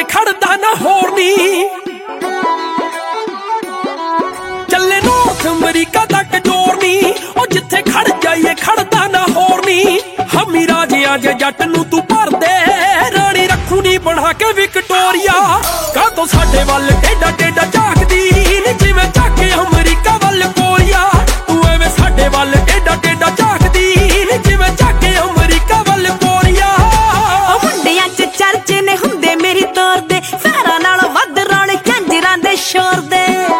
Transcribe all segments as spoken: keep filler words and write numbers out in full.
खड़दा ना होर नी चले नॉर्थ अमरीका तक जोर नी ओ जिथे खड़ जाइए खड़दा ना होर नी हमी राजिया जे जट नू तू भर दे रानी रखू नी बना के विक्टोरिया का तो साडे वल टेढ़ा टेढ़ा झाकदी नी जिवें झाके अमरीका वल कोरिया तू एवें साडे वल टेढ़ा टेढ़ा झाकदी नी जिवें झाके अमरीका वल कोरिया मुंडियां च चर्चे ने हुंदे मेरी तौर दे सारा नालों वध रौणे झंजरां दे शोर दे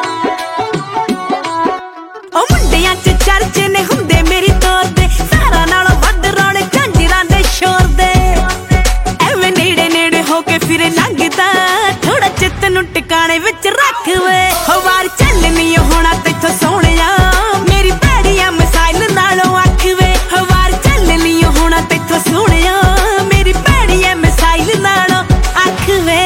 ओ मुंडियां च चर्चे ने हुंदे मेरी तौर दे सारा नालों वध रौणे झंजरां दे शोर दे एवें नेड़े नेड़े होके फिर लंघदा थोड़ा चित्त नूं टिकाणे विच रख वे हवार चलनी होना तैथों सोहणिया मेरी भैड़िया मिसाइल नालों अख वे हवार चलनी होना तैथों सोहणिया मेरी भैड़िया मिसाइल नालों अख वे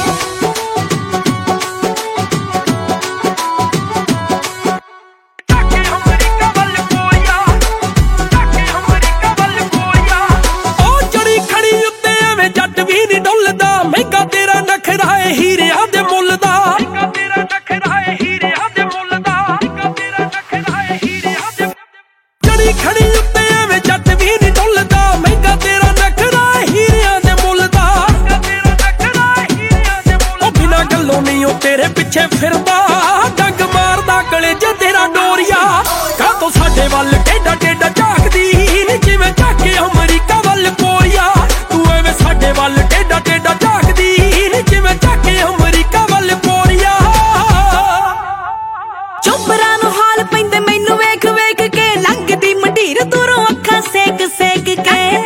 महंगा तेरा नखरा है हीरिया दे मुल दा जड़ी खड़ी उत्ते एवें जट भी नहीं डुलदा महंगा तेरा नखरा है हीरिया दे मुल दा ओ बिना गल्लों नहीं ओ तेरे पिछे फिरदा डंग मारदा कलेजे तेरा डोरिया का तो साडे वल टेढ़ा टेढ़ा झाकदी नी जिवें झाके अमरीका वल कोरिया तू एवें साडे वल टेढ़ा टेढ़ा चोबरां नूं हाल पैंदे मैनू वेख वेख के लंघदी मंडीर दूरों अखां सेक सेक के